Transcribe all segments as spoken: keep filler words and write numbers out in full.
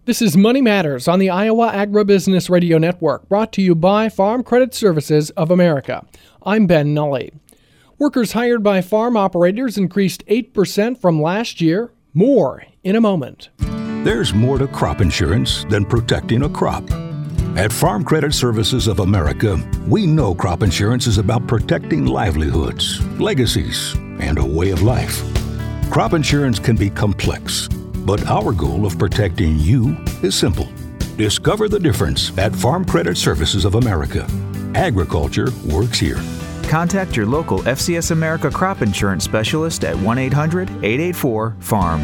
This is Money Matters on the Iowa Agribusiness Radio Network, brought to you by Farm Credit Services of America. I'm Ben Nully. Workers hired by farm operators increased eight percent from last year. More in a moment. There's more to crop insurance than protecting a crop. At Farm Credit Services of America, we know crop insurance is about protecting livelihoods, legacies, and a way of life. Crop insurance can be complex, but our goal of protecting you is simple. Discover the difference at Farm Credit Services of America. Agriculture works here. Contact your local F C S America crop insurance specialist at one eight hundred eight eight four farm.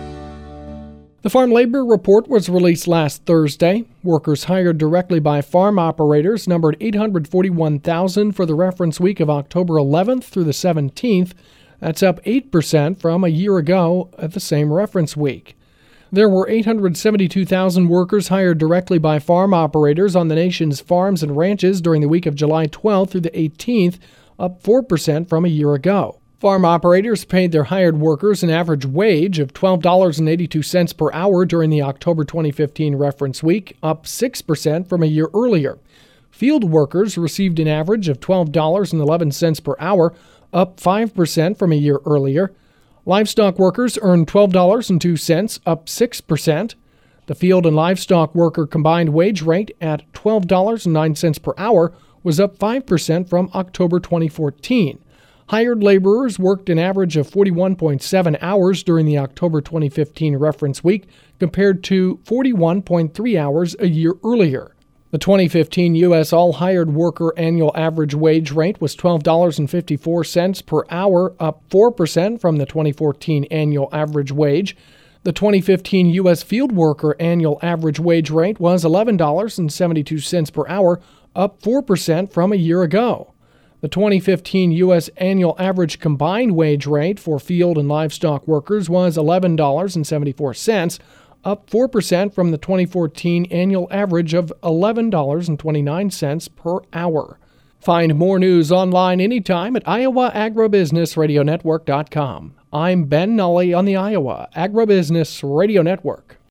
The Farm Labor Report was released last Thursday. Workers hired directly by farm operators numbered eight hundred forty-one thousand for the reference week of October eleventh through the seventeenth. That's up eight percent from a year ago at the same reference week. There were eight hundred seventy-two thousand workers hired directly by farm operators on the nation's farms and ranches during the week of July twelfth through the eighteenth, up four percent from a year ago. Farm operators paid their hired workers an average wage of twelve dollars and eighty-two cents per hour during the October twenty fifteen reference week, up six percent from a year earlier. Field workers received an average of twelve dollars and eleven cents per hour, up five percent from a year earlier. Livestock workers earned twelve dollars and two cents, up six percent. The field and livestock worker combined wage rate at twelve dollars and nine cents per hour was up five percent from October twenty fourteen. Hired laborers worked an average of forty-one point seven hours during the October twenty fifteen reference week, compared to forty-one point three hours a year earlier. The twenty fifteen U S all-hired worker annual average wage rate was twelve dollars and fifty-four cents per hour, up four percent from the twenty fourteen annual average wage. The twenty fifteen U S field worker annual average wage rate was eleven dollars and seventy-two cents per hour, up four percent from a year ago. The twenty fifteen U S annual average combined wage rate for field and livestock workers was eleven dollars and seventy-four cents, up four percent from the twenty fourteen annual average of eleven dollars and twenty-nine cents per hour. Find more news online anytime at iowa agribusiness radio network dot com. I'm Ben Nully on the Iowa Agribusiness Radio Network.